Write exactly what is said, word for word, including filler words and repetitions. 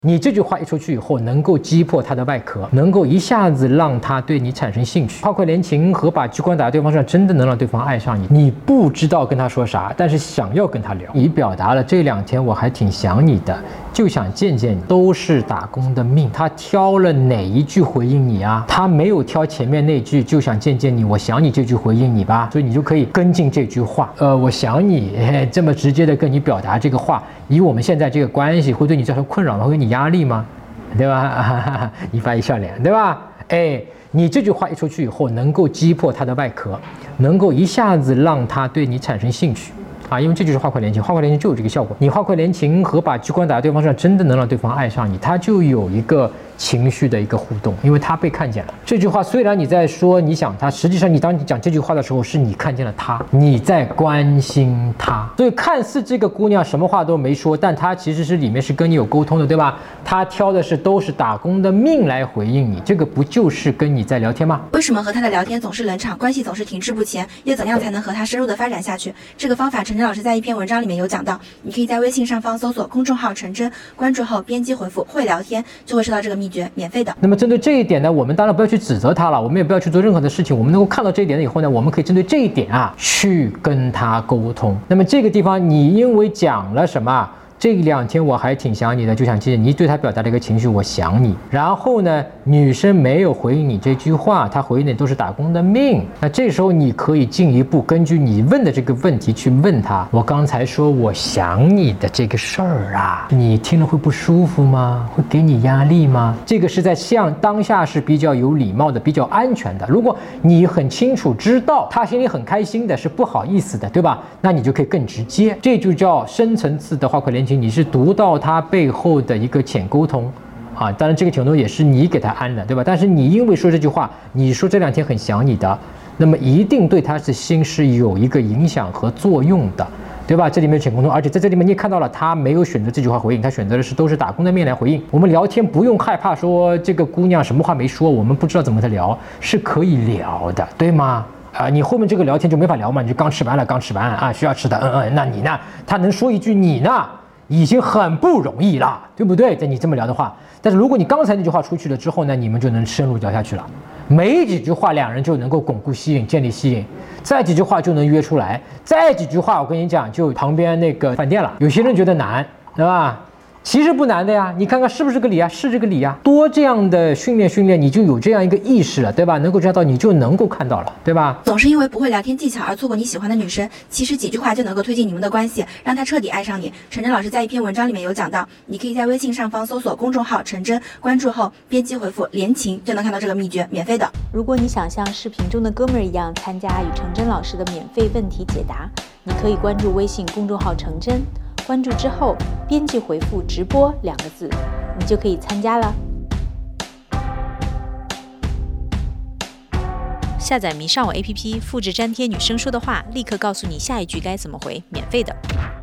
你这句话一出去以后，能够击破他的外壳，能够一下子让他对你产生兴趣。花魁连情和把机关打在对方身上，真的能让对方爱上你。你不知道跟他说啥，但是想要跟他聊。你表达了这两天我还挺想你的，就想见见你，都是打工的命。他挑了哪一句回应你啊？他没有挑前面那句就想见见你，我想你这句回应你吧，所以你就可以跟进这句话。呃，我想你，哎，这么直接的跟你表达这个话，以我们现在这个关系，会对你造成困扰吗？会给你压力吗？对吧？一发一笑脸，对吧？哎，你这句话一出去以后，能够击破他的外壳，能够一下子让他对你产生兴趣。啊，因为这就是花魁连情，花魁连情就有这个效果。你花魁连情和把机关打在对方身上，真的能让对方爱上你，他就有一个情绪的一个互动，因为他被看见了。这句话虽然你在说你想他，实际上你当你讲这句话的时候，是你看见了他，你在关心他。所以看似这个姑娘什么话都没说，但她其实是里面是跟你有沟通的，对吧？她挑的是都是打工的命来回应你，这个不就是跟你在聊天吗？ 为什么和他的聊天总是冷场，关系总是停滞不前？又怎样才能和他深入的发展下去？这个方法陈真老师在一篇文章里面有讲到，你可以在微信上方搜索公众号陈真，关注后编辑回复会聊天，就会收到这个秘诀，免费的。 那么针对这一点呢，我们当然不要去指责他了，我们也不要去做任何的事情，我们能够看到这一点以后呢，我们可以针对这一点啊去跟他沟通。那么这个地方你因为讲了什么？这两天我还挺想你的，就想见你，对他表达了一个情绪，我想你。然后呢，女生没有回应你这句话，她回应的都是打工的命。那这时候你可以进一步根据你问的这个问题去问他，我刚才说我想你的这个事儿啊，你听了会不舒服吗？会给你压力吗？这个是在像当下是比较有礼貌的，比较安全的。如果你很清楚知道他心里很开心的，是不好意思的，对吧？那你就可以更直接，这就叫深层次的花魁连情。你是读到他背后的一个浅沟通啊，当然这个浅沟通也是你给他安的，对吧？但是你因为说这句话，你说这两天很想你的，那么一定对他的心是有一个影响和作用的，对吧？这里面浅沟通，而且在这里面你也看到了，他没有选择这句话回应，他选择的是都是打工的面来回应。我们聊天不用害怕说这个姑娘什么话没说，我们不知道怎么跟她聊，是可以聊的，对吗？啊，你后面这个聊天就没法聊嘛，你就刚吃完了，刚吃完啊，需要吃的，嗯嗯，那你呢？他能说一句你呢？已经很不容易了，对不对？在你这么聊的话，但是如果你刚才那句话出去了之后呢，你们就能深入聊下去了。没几句话，两人就能够巩固吸引，建立吸引，再几句话就能约出来，再几句话，我跟你讲，就旁边那个饭店了。有些人觉得难，对吧？其实不难的呀，你看看是不是个理啊？是这个理啊。多这样的训练训练，你就有这样一个意识了，对吧？能够知道，你就能够看到了，对吧？ 总是因为不会聊天技巧而错过你喜欢的女生，其实几句话就能够推进你们的关系，让她彻底爱上你。陈真老师在一篇文章里面有讲到，你可以在微信上方搜索公众号陈真，关注后编辑回复连情，就能看到这个秘诀，免费的。 如果你想像视频中的哥们儿一样参加与陈真老师的免费问题解答，你可以关注微信公众号陈真。关注之后，编辑回复直播两个字，你就可以参加了。下载迷上我 A P P， 复制粘贴女生说的话，立刻告诉你下一句该怎么回，免费的。